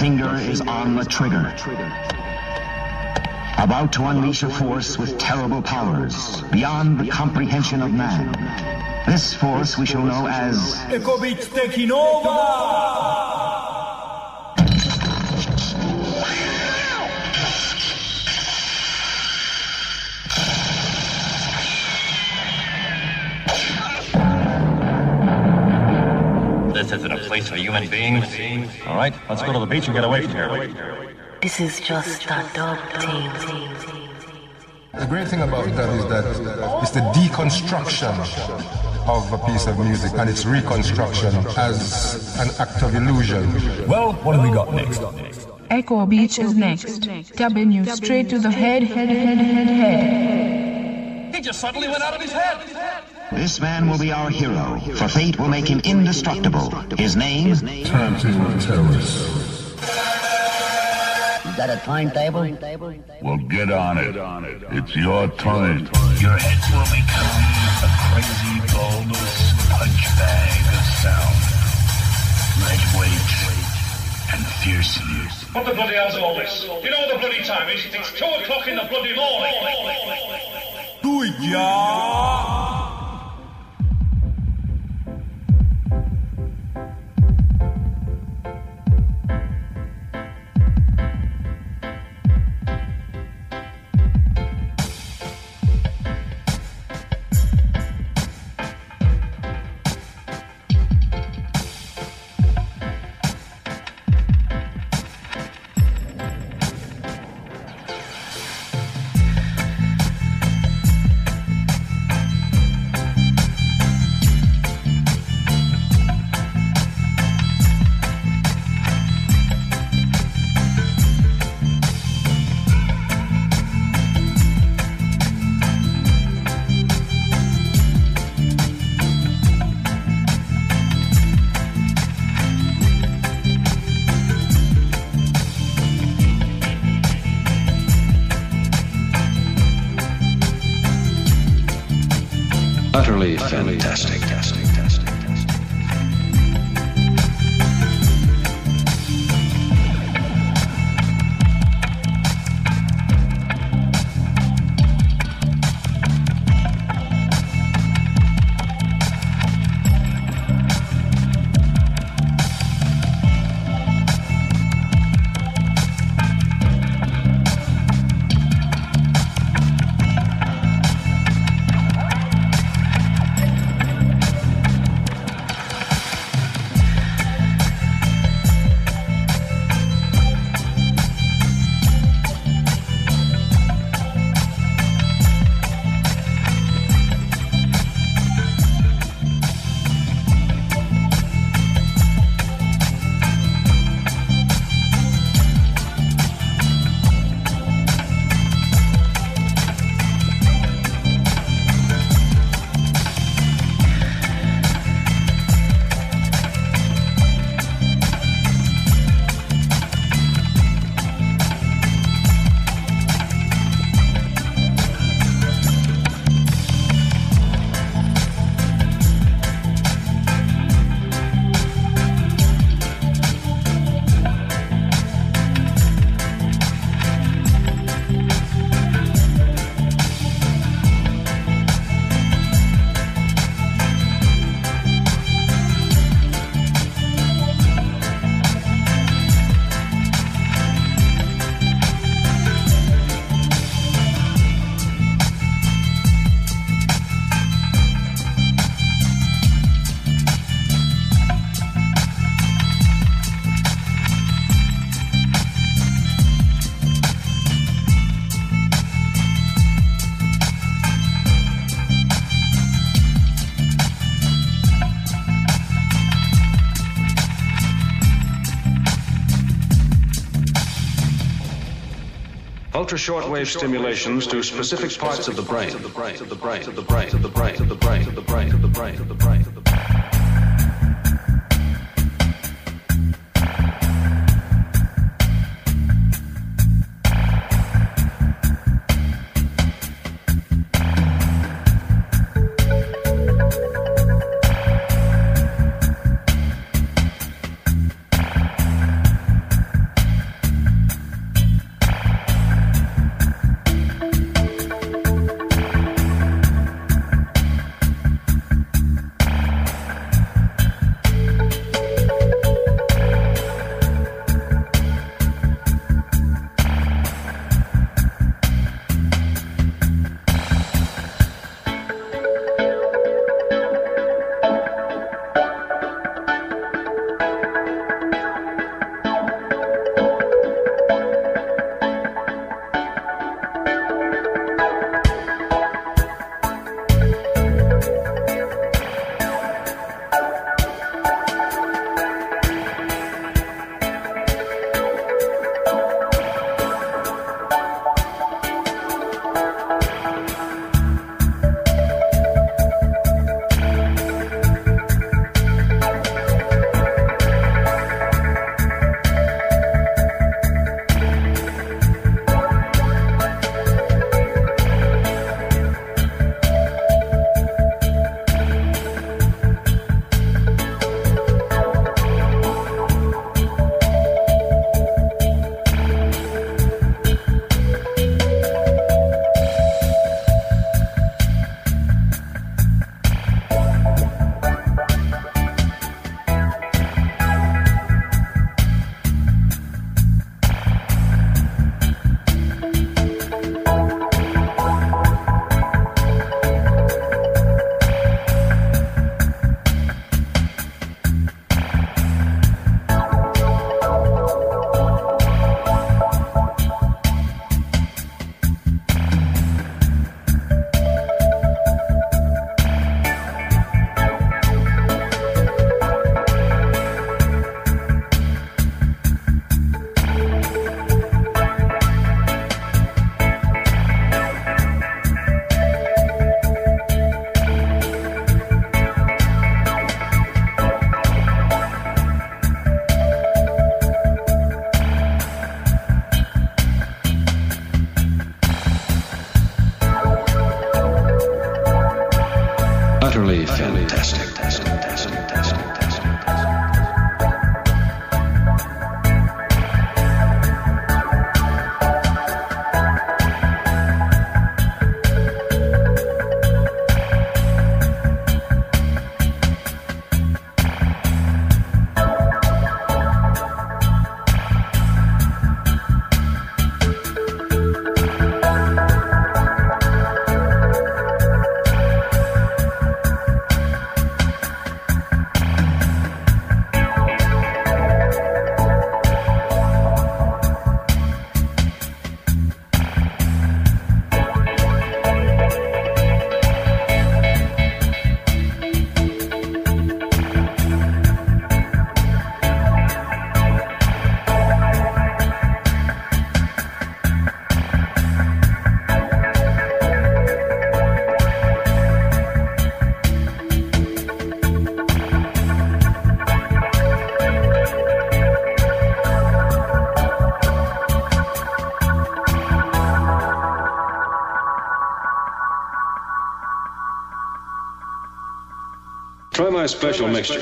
finger is on the trigger. About to unleash a force with terrible powers, beyond the comprehension of man. This force we shall know as... Eko Beats taking over! This isn't a place for human beings. All right, let's go to the beach and get away from here. This is just a dub team. The great thing about that is that it's the deconstruction of a piece of music and its reconstruction as an act of illusion. Well, what have we got next? Eko Beach is next, dubbing you straight to the head. He just suddenly went out of his head. This man will be our hero, for fate will make him indestructible. His name? Turntable Terrorist. You got a timetable? Well, get on it. It's your time. Your heads will become a crazy, bulbous punch bag of sound. Lightweight and fearsome. What the bloody hell's all this? You know what the bloody time is? It's 2 o'clock in the bloody morning. Do it, yeah! Utterly fantastic. Ultra-shortwave stimulations to specific parts of the brain. my special mixture.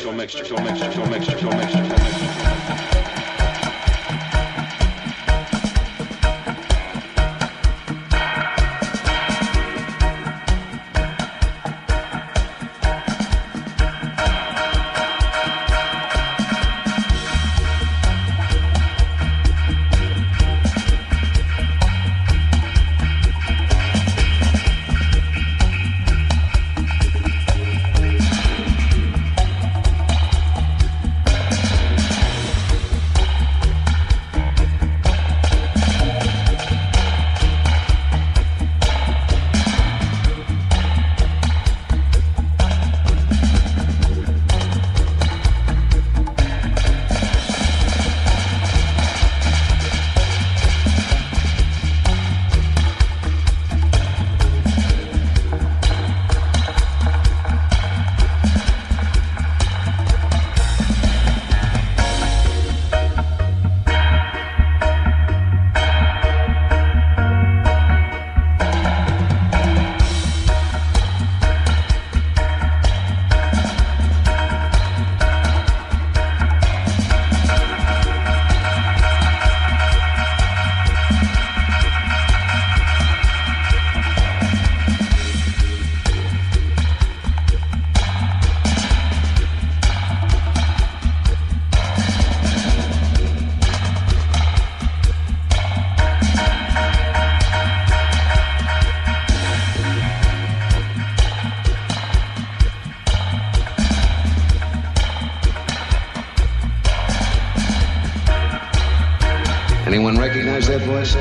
Anyone recognize that voice?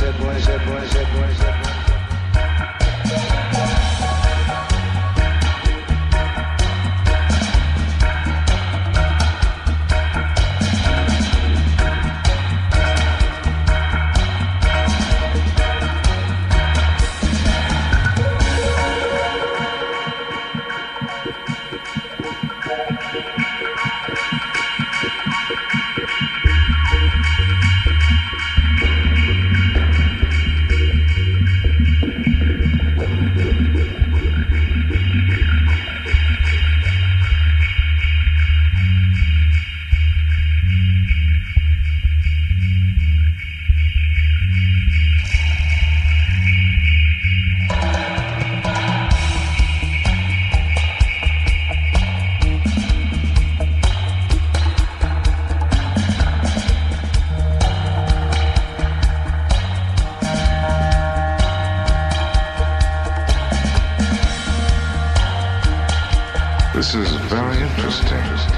This is very interesting.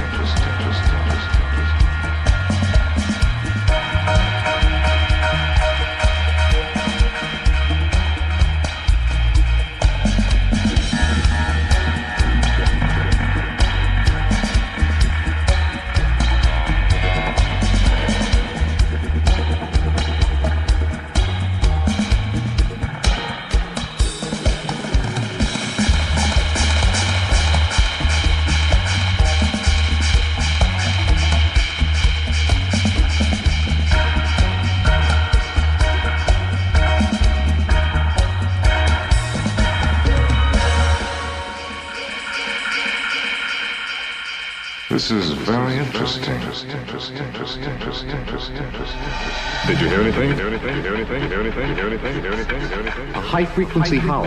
This is very interesting. Did you hear anything? A high-frequency howl.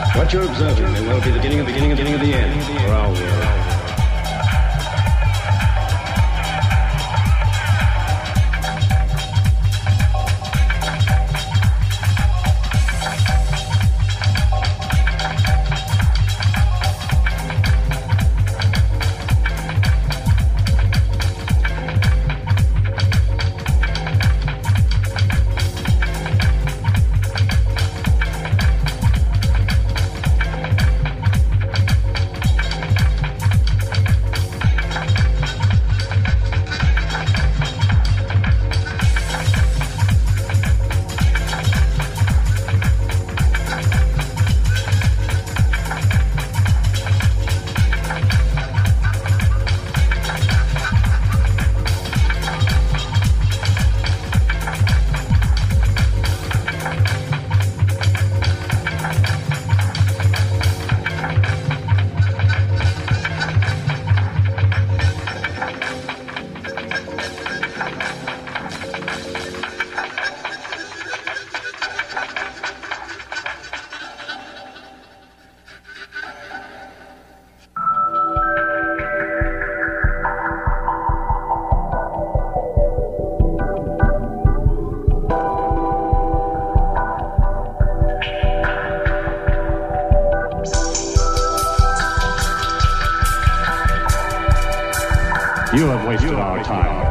What you're observing may well be the beginning of the end for our world. You have wasted our time.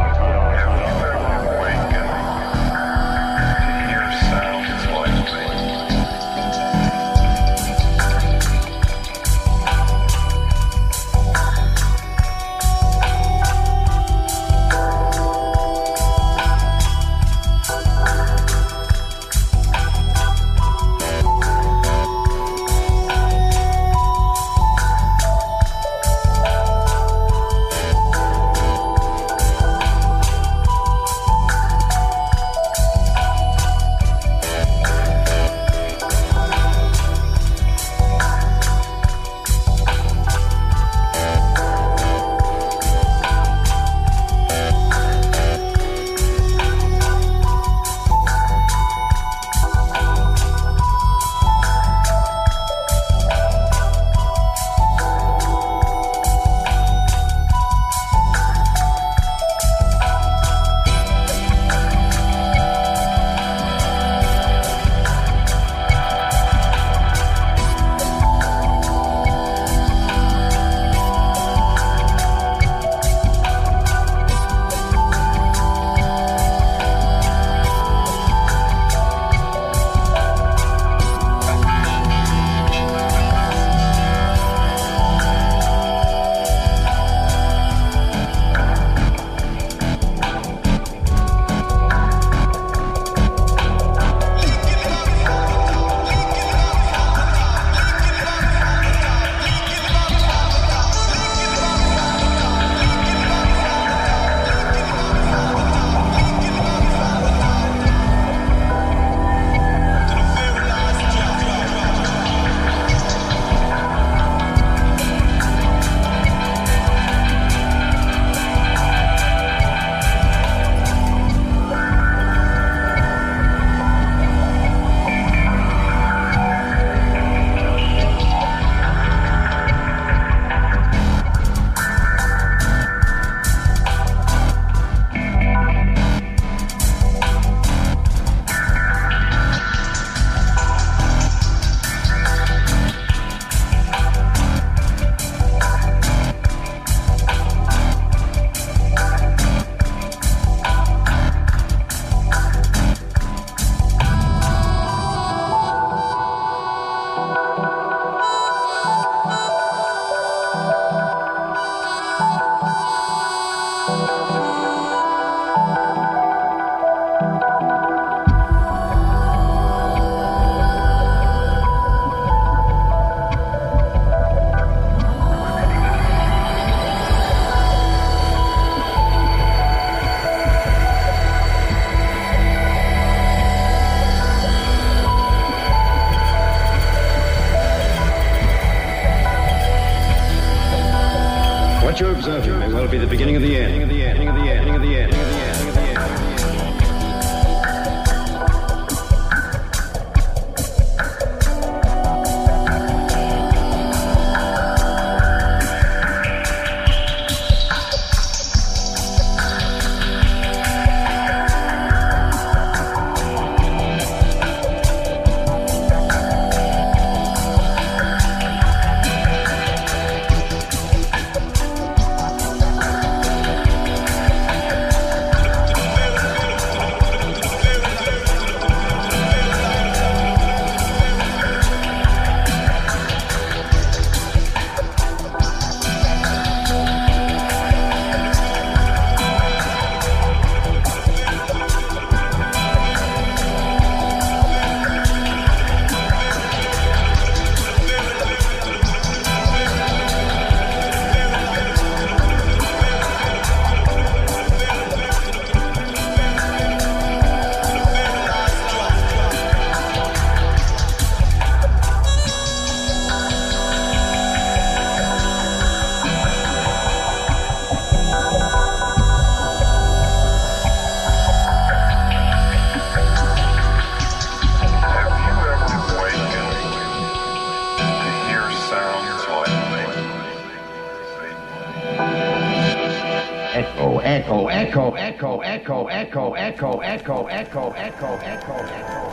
What you're observing may well be the beginning of the end. echo, echo, echo, echo, echo, echo, echo, echo, echo, echo, echo.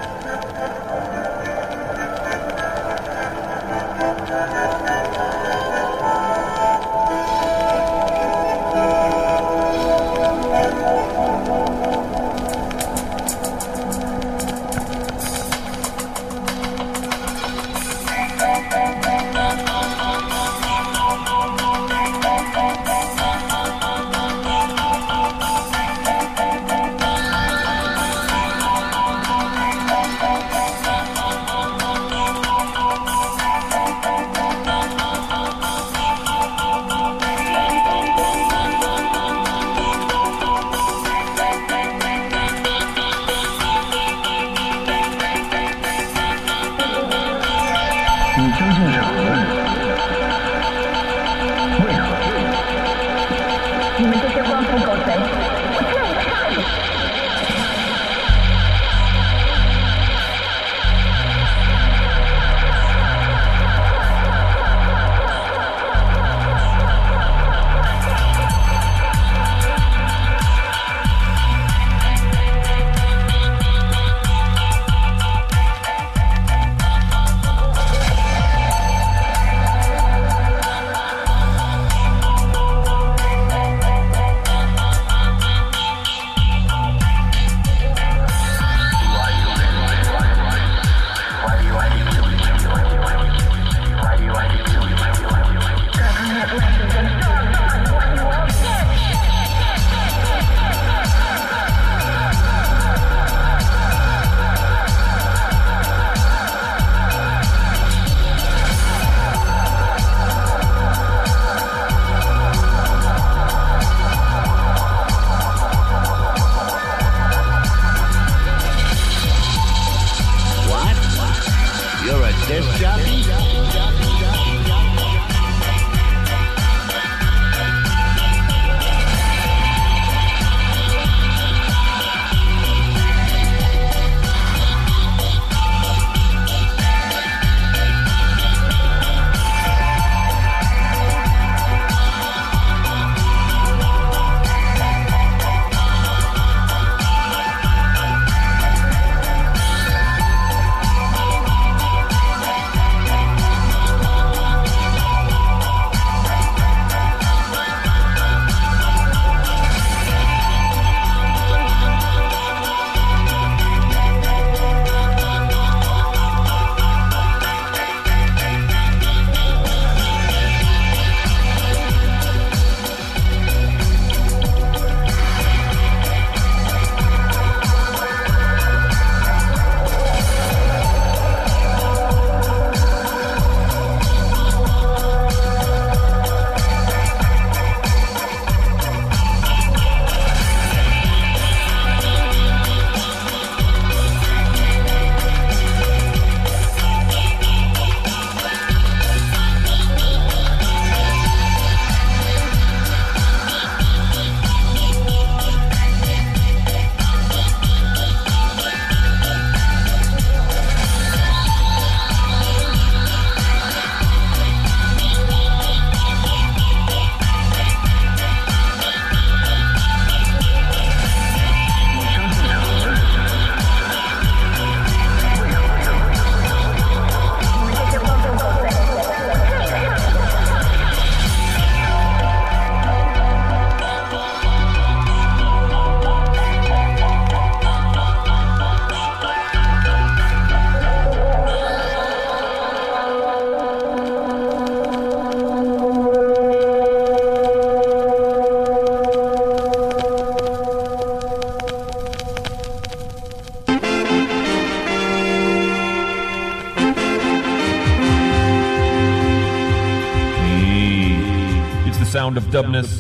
sound of dubness.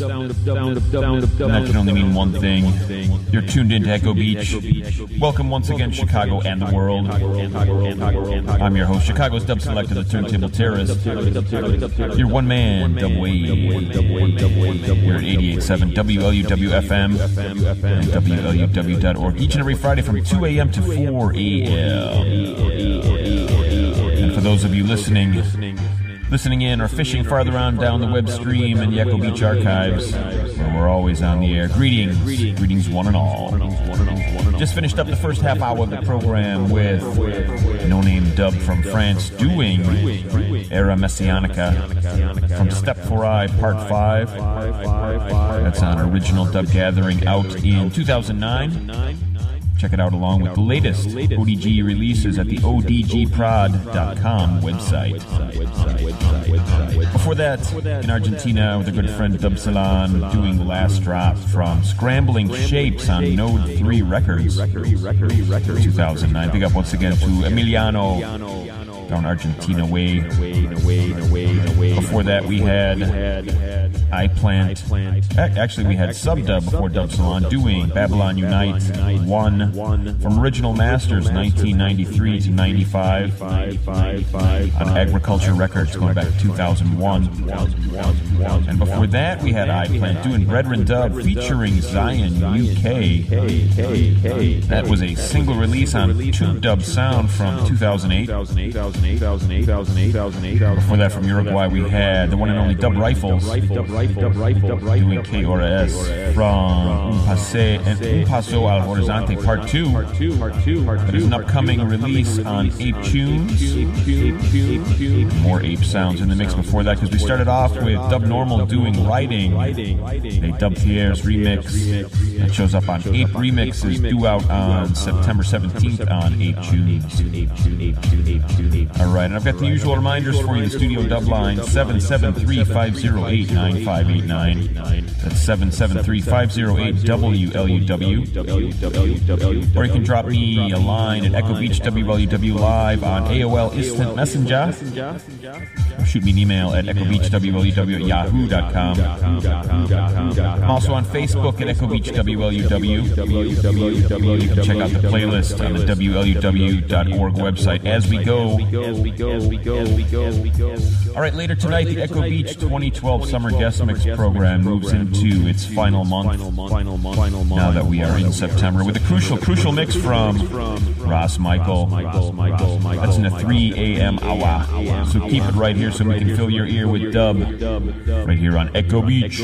And that can only mean one thing. You're tuned into Echo Beach. Welcome once again, Chicago and the world. I'm your host, Chicago's dub selector, the turntable terrorist. Your one man, Dub Wave. You're at 88.7 WLUW-FM and WLUW.org each and every Friday from 2 a.m. to 4 a.m. And for those of you listening in or fishing farther on down the web stream in the Echo Beach archives, well, we're always on the air. Greetings one and all. Just finished up the first half hour of the program with No Name Dub from France doing Era Messianica from Step 4i Part 5. That's on Original Dub Gathering out in 2009. Check it out along with the latest ODG releases at the odgprod.com website. Before that, in Argentina, with a good friend Dub Salon doing Last Drop from Scrambling Shapes on Node 3 Records, 2009. Big up once again to Emiliano down Argentina way. Before that, we had iPlant. Actually, we had Subdub before Dub Salon doing Babylon Unite 1 from Original Masters 1993 to 95 on Agriculture Records going back to 2001. And before that, we had iPlant doing Brethren Dub featuring Zion UK. That was a single release on Tube Dub Sound from 2008. Before that, from Uruguay, we had the one and only Dub Rifles doing KRS from Un Paso al Horizonte Part 2. That is an upcoming release on Ape Tunes. More Ape sounds in the mix before that, because we started off with Dub Normal doing Writing, a Dub Thier's remix that shows up on Ape Remixes, due out on September 17th on Ape Tunes. Alright, and I've got the usual reminders for you. The studio dub line 773-508-9589. That's 773-508-WLUW. Or you can drop me a line at Echo Beach WLUW Live on AOL Instant Messenger. Or shoot me an email at echobeachwlw@yahoo.com. I'm also on Facebook at Echo Beach WLUW. You can check out the playlist on the WLUW.org website as we go. Alright, later tonight, the Echo Beach 2012 Summer Guest Mix program moves into its final month, now that we are in September, with a crucial mix from Ross Michael. That's in the 3 a.m. hour. So keep it right here so we can fill your ear with dub, right here on Echo Beach.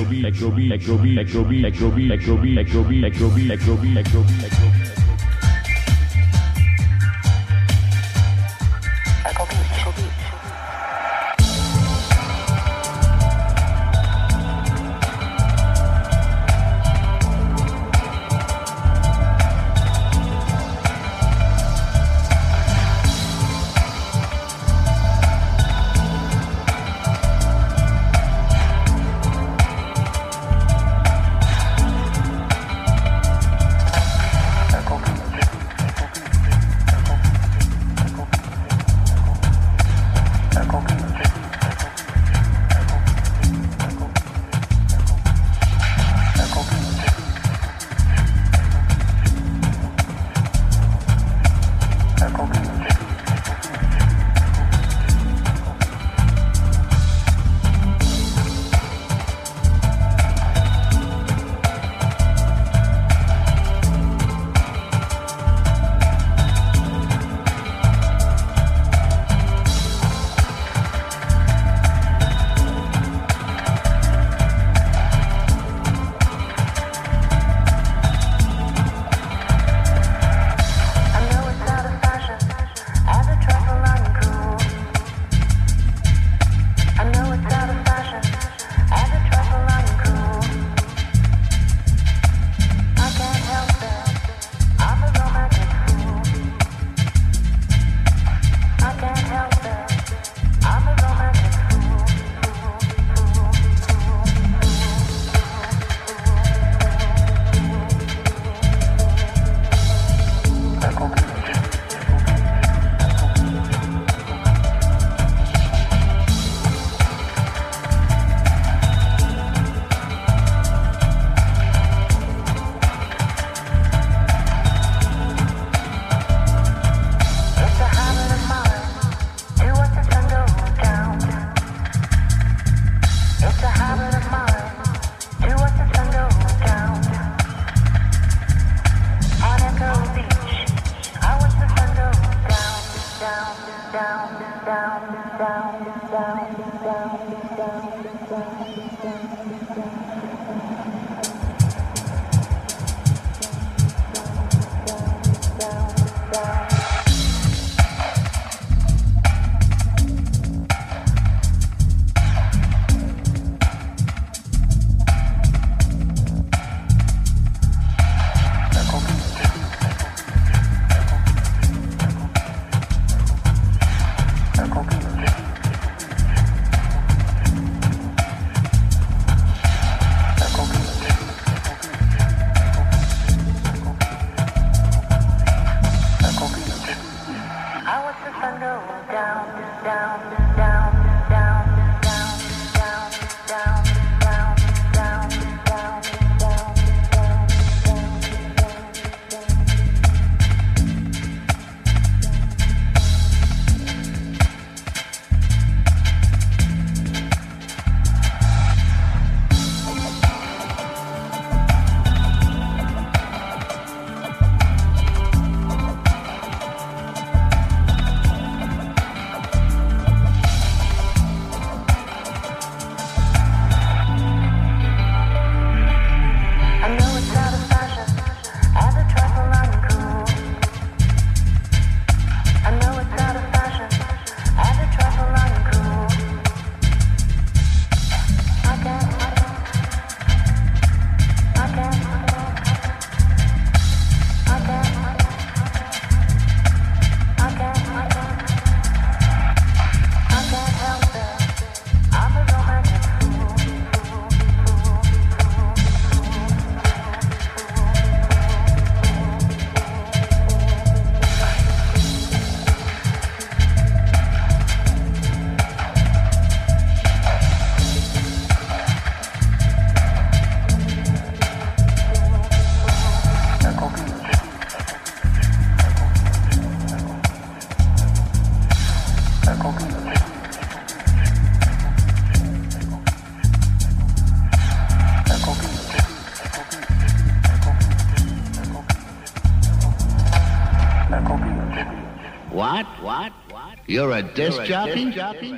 What? You're a disc jockey?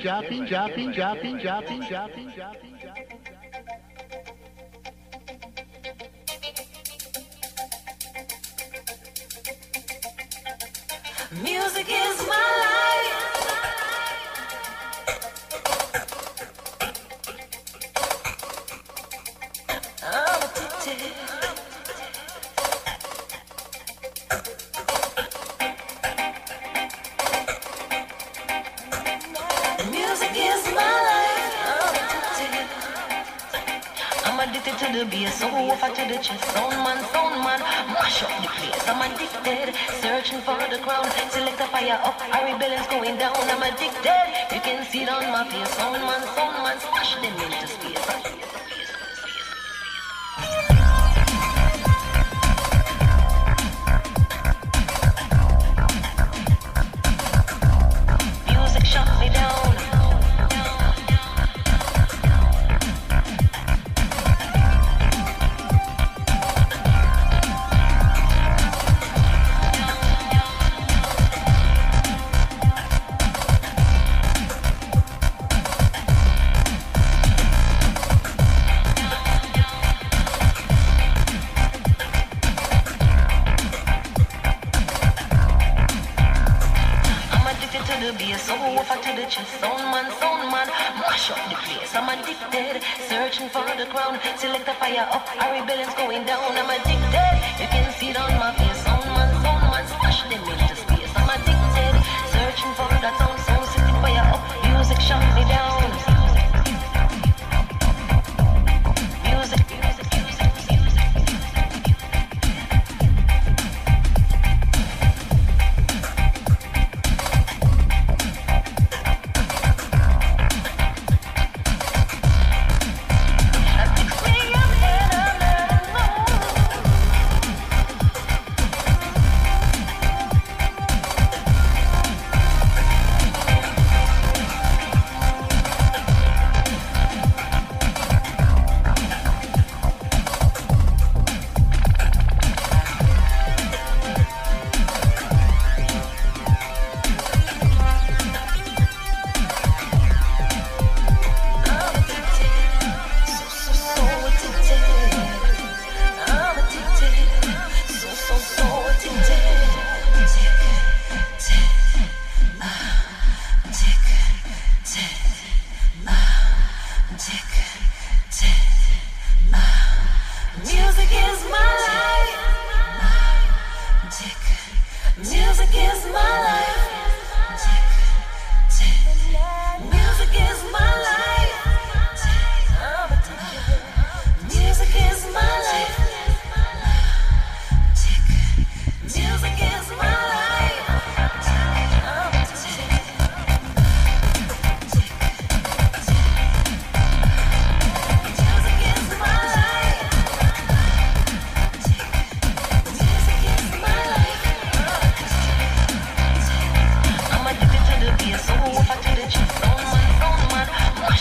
Music is my life. I'm addicted. Addicted to the bass, so far to the chest. Sound man, mash up the place. I'm addicted, searching for the crown. Select a fire up, our rebellion's going down. I'm addicted, you can see it on my face. Sound man, smash them into space. Music shut me down. Sound man, mash up the place. I'm addicted, searching for the crown. Select a fire up, our rebellion's going down. I'm addicted, you can see it on my face. Sound man, smash them into space. I'm addicted, searching for that sound setting fire up. Music shut me down.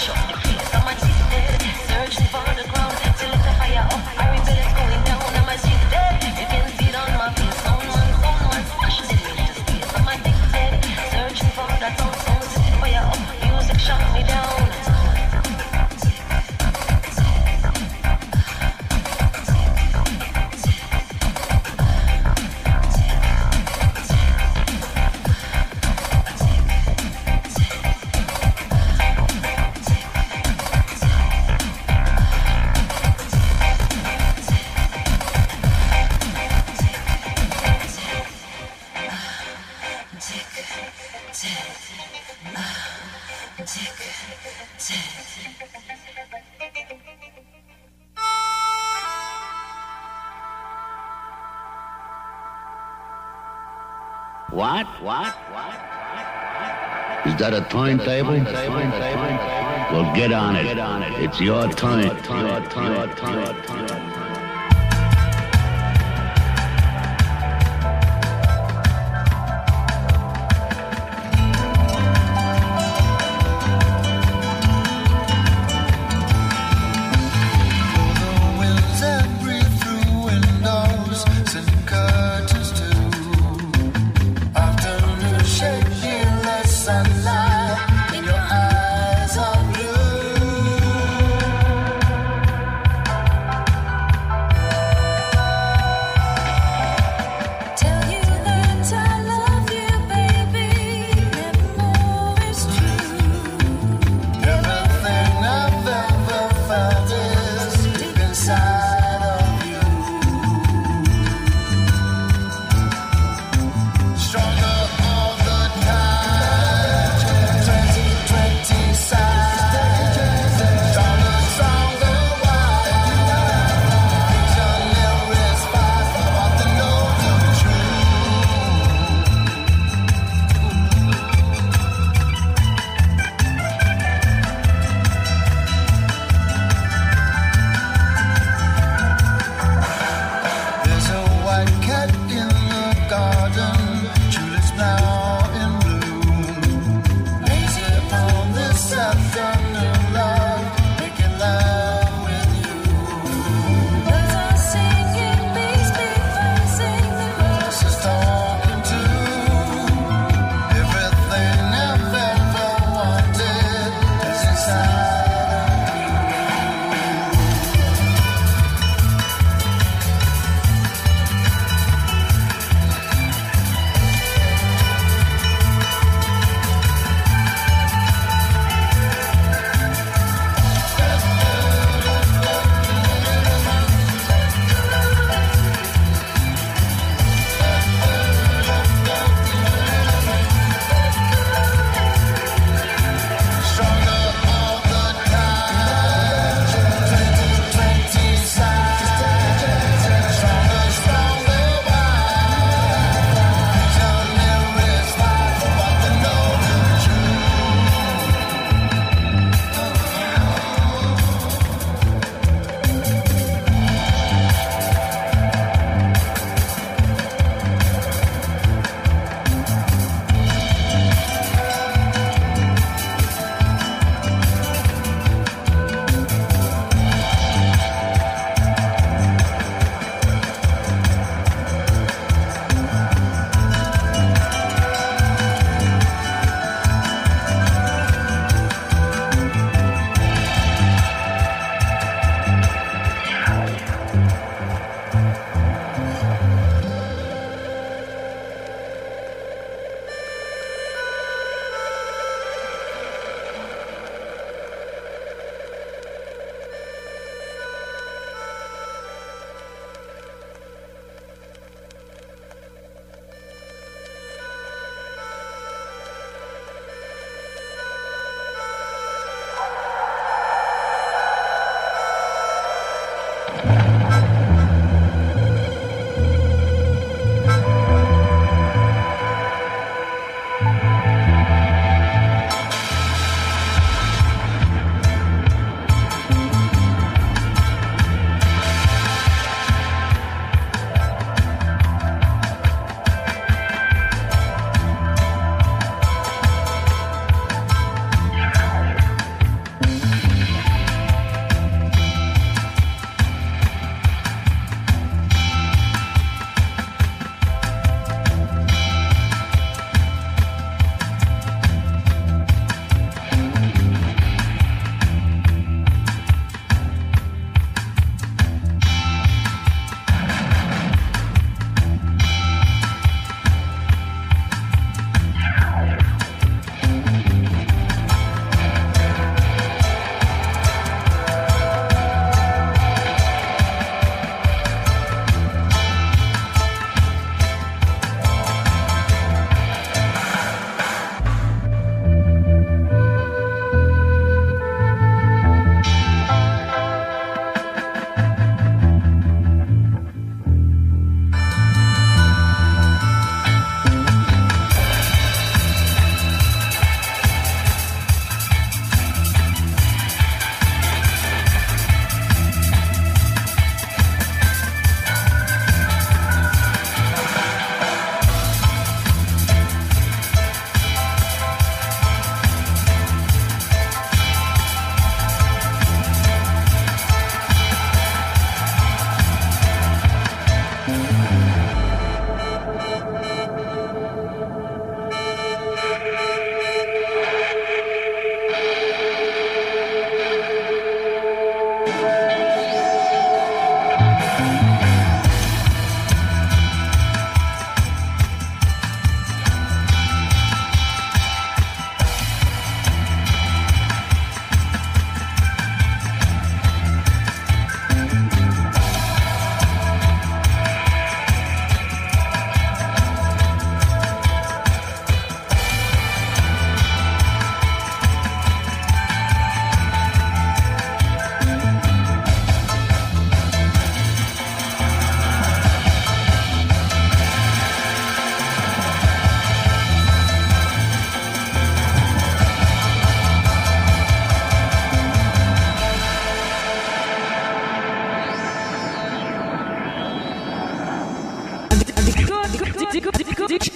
mash up the place. I'm addicted, searching for the ground. Till let the fire up, our rebellions going down. I'm addicted, you can see it on my face. Sound man, smash them into space. I'm addicted, searching for that sound. Set the fire up, music shut me down. What? Is that a timetable? Well, get on it. It's your time.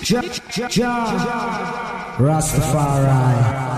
Rastafari.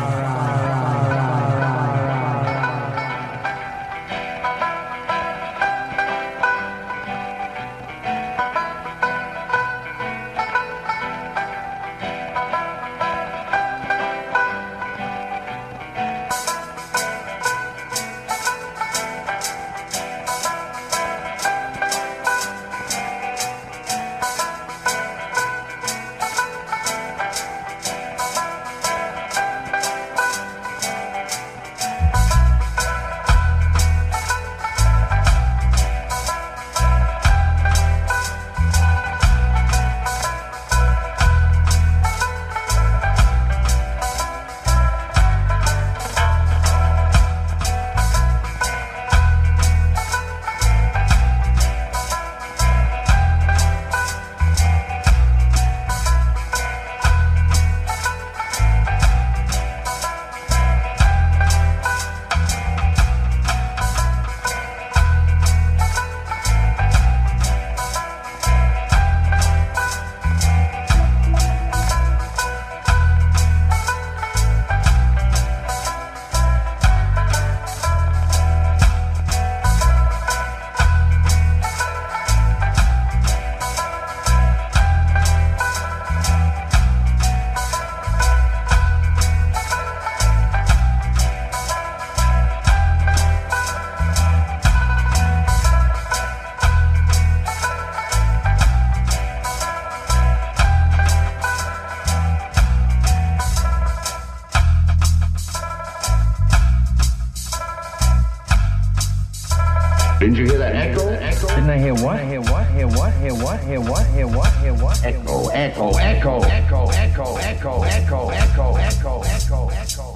Didn't you hear that echo? Didn't I hear what? Hear what? Hear what? Hear what? Hear what? Hear what? Hear what? Echo, echo, echo, echo, echo, echo, echo, echo, echo, echo, echo.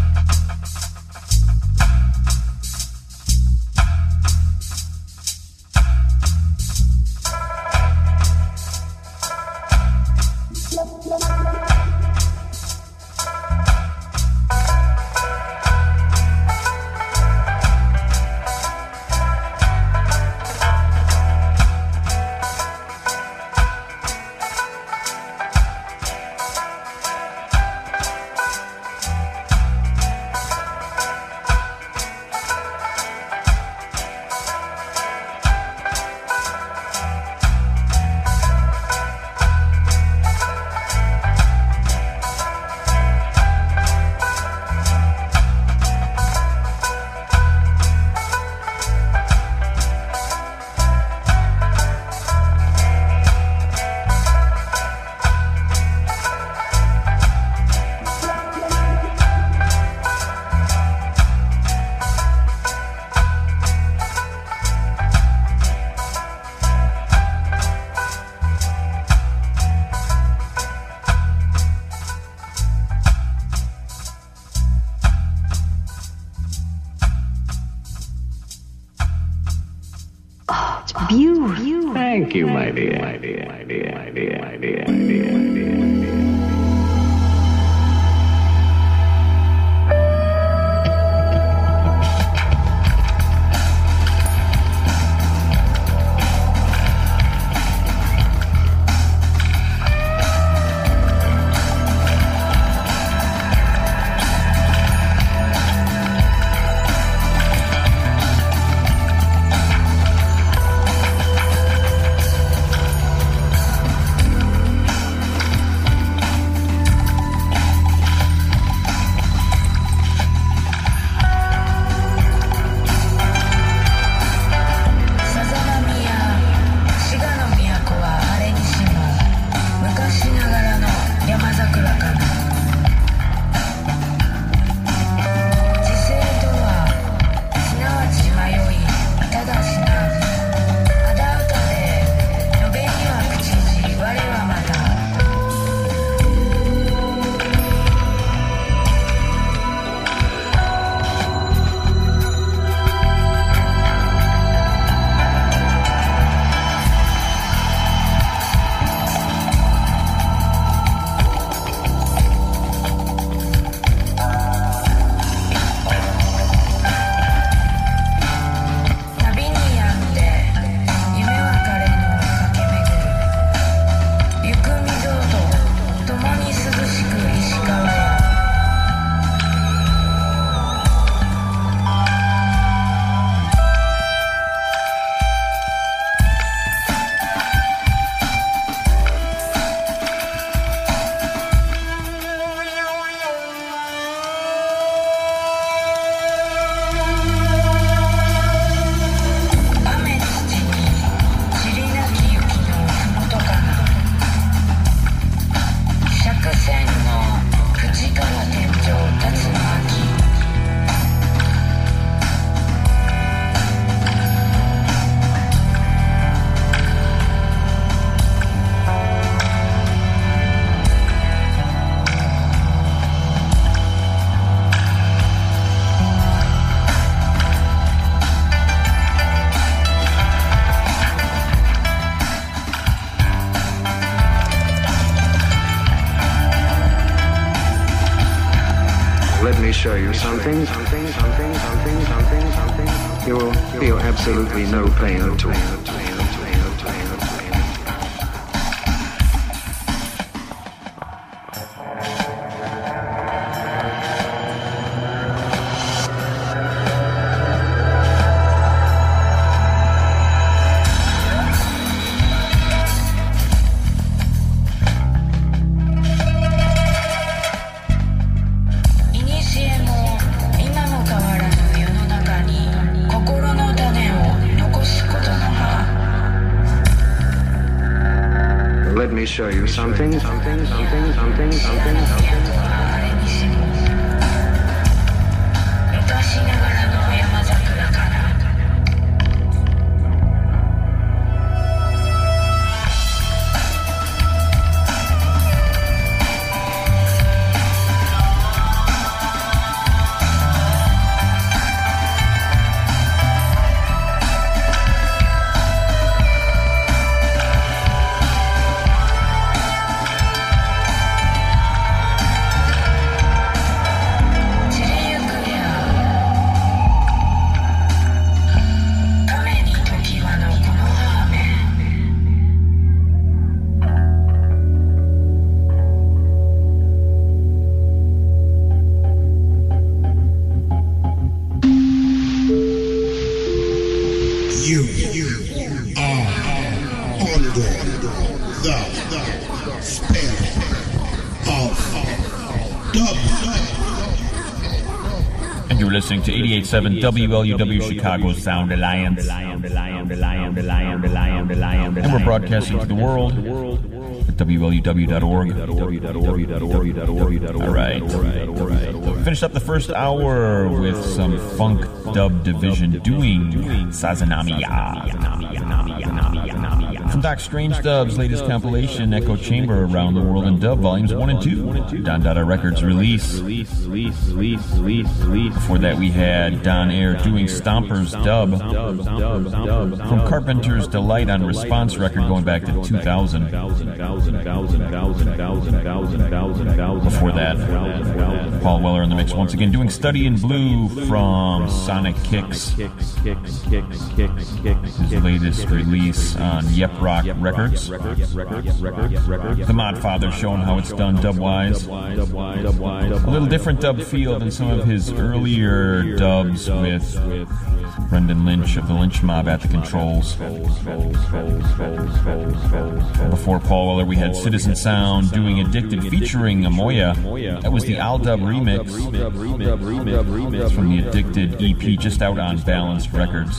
Thank you, my dear, my dear, my dear, my dear, my dear, my dear, my dear. Let me show you something. You will feel absolutely no pain at all. Let me show you something. Listening to 88.7 WLUW Chicago Sound Alliance. And we're broadcasting to the world at WLUW.org. Alright. So we finished up the first hour with some funk dub division doing Sazanamiya. From Doc Strange Dub's latest compilation, Echo Chamber Around the World in Dub, Volumes 1 and 2. Don Dada Records release. Before that we had Don Air doing Stompers Dub from Carpenter's Delight on Response record going back to 2000. Before that, Paul Weller in the mix once again doing Study in Blue from Sonic Kicks, his latest release on Yep Rock Records. The Mod Father showing how it's done dub-wise. A little different dub feel than some of his earlier dubs with Brendan Lynch of the Lynch Mob at the controls. Before Paul Weller, we had Citizen Sound doing Addicted featuring Amoya. That was the Al-Dub remix. It's from the Addicted EP just out on Balanced Records.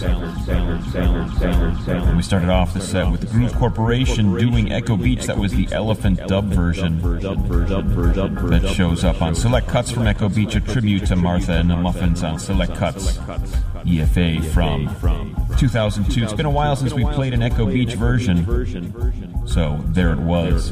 And we started off the set with the Groove Corporation doing Echo Beach. That was the Elephant dub version that shows up on Select Cuts from Echo Beach, a tribute to Martha and the Muffins on Select Cuts. EFA from 2002. It's been a while since we played an Echo Beach version, so there it was.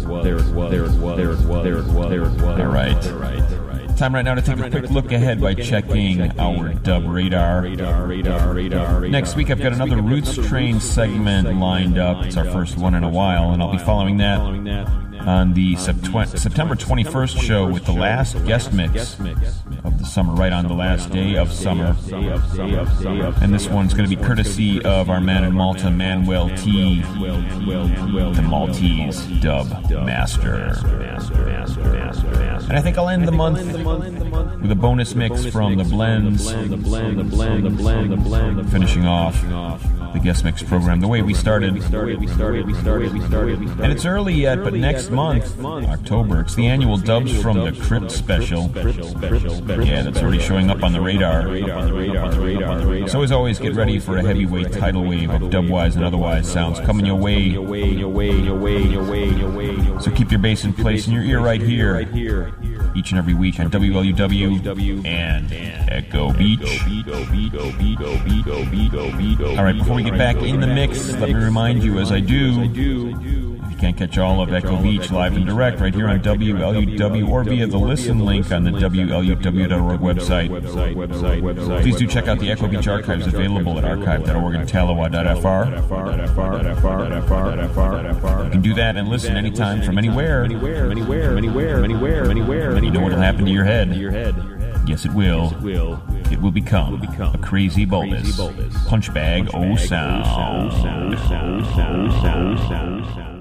Alright. Time right now to take a quick look ahead by checking our dub radar. Next week I've got another Roots Train segment lined up. It's our first one in a while, and I'll be following that on the September 21st show with the last guest mix of the summer, right on the last day of summer. And this one's going to be courtesy of our man in Malta, Manuel T, the Maltese dub master. And I think I'll end the month with a bonus mix from the Blends, finishing off the guest mix program the way we started. And it's early yet, but next month, October, it's the annual Dubs from the Crypt special. Yeah, that's already showing up on the radar. So as always, get ready for a heavyweight tidal wave of dubwise and otherwise sounds coming your way. So keep your bass in place in your ear right here, each and every week on WLUW and Echo Beach. Alright, before we get back in the mix, let me remind you, as I do, if you can't catch all of Echo Beach live and direct right here on WLUW or via the listen link on the WLUW.org website, please do check out the Echo Beach archives available at archive.org and Talowa.fr. You can do that and listen anytime from anywhere. You know what'll happen to your head. Yes, it will. It will become a crazy bulbous punchbag o sound.